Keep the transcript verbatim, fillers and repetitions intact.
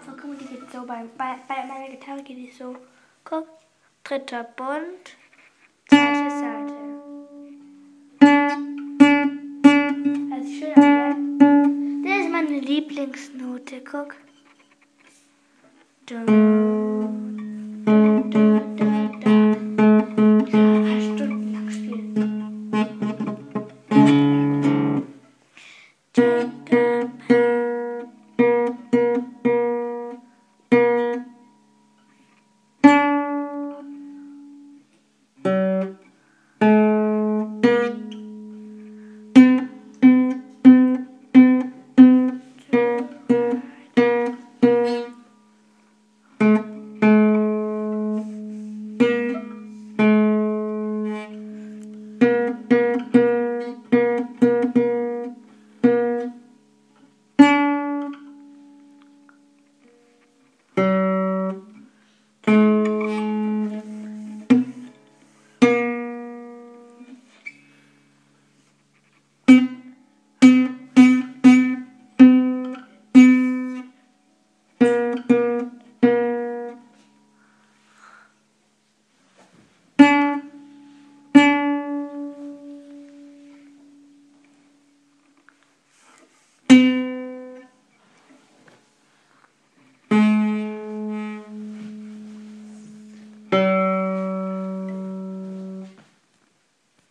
Oh, guck mal, die geht so. Bei, bei, bei meiner Gitarre geht die so. Guck. Dritter Bund. Zweite Seite. Hört sich schön an, ja? Das ist meine Lieblingsnote. Guck. Dum.